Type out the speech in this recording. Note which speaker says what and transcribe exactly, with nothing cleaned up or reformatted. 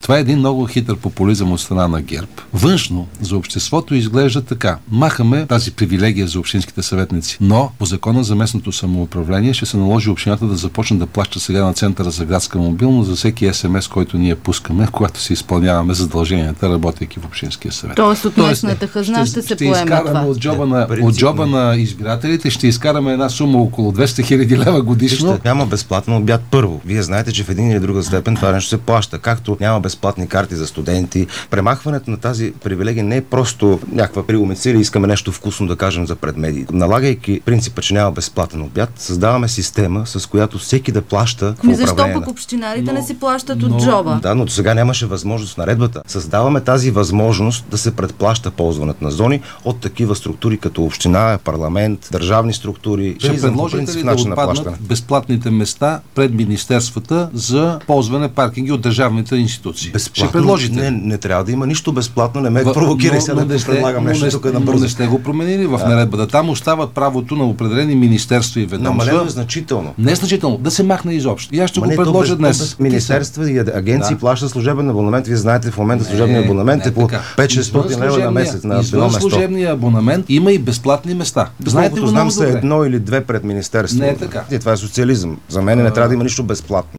Speaker 1: Това е един много хитър популизъм от страна на ГЕРБ. Външно за обществото изглежда така. Махаме тази привилегия за общинските съветници, но по закона за местното самоуправление ще се наложи общината да започне да плаща сега на Центъра за градска мобилност за всеки ес ем ес, който ние пускаме, когато си изпълняваме задълженията, работейки в общинския съвет.
Speaker 2: Тоест от местната хазна ще, ще се
Speaker 1: ще
Speaker 2: поеме това.
Speaker 1: От джоба, на, от джоба на избирателите ще изкараме една сума около двеста хиляди лева годишно.
Speaker 3: Ще няма безплатен обяд първо. Вие знаете, че в един или друга степен това нещо се плаща. Както няма безплатни карти за студенти. Премахването на тази привилегия не е просто някаква приумица или искаме нещо вкусно да кажем за предмедиите. Налагайки принципа, че няма безплатен обяд, създаваме система, с която всеки да плаща в управление.
Speaker 2: Защо пък общинарите но, не си плащат но, от джоба?
Speaker 3: Да, но до сега нямаше възможност в наредбата. Създаваме тази възможност да се предплаща ползването на зони от такива структури като община, парламент, държавни структури.
Speaker 1: Ще предложите ли да отпаднат безплатните места пред министерствата за ползване паркинги от държавните институции?
Speaker 3: Безплатно?
Speaker 1: Ще предложите?
Speaker 3: Не, не трябва да има нищо безплатно, не ме провокирай сега да предлагам нещо
Speaker 1: не,
Speaker 3: тук на
Speaker 1: бързо. Но не сте го променили в да. наредбата. Там остава правото на определени министерства и ведомства.
Speaker 3: Намалено е значително.
Speaker 1: Не е значително. Да се махне изобщо. И аз ще Ма го предложа
Speaker 3: без,
Speaker 1: днес.
Speaker 3: Без министерства и агенции да. плащат служебен абонамент. Вие знаете, в момента служебния абонамент не, е по пет-шестстотин лева на месец на едно место.
Speaker 1: Служебния абонамент има и безплатни места.
Speaker 3: Знаете го, знам се едно или две пред министерство.
Speaker 1: Не е така.
Speaker 3: Това е социализъм. За мен не трябва да има нищо безплатно.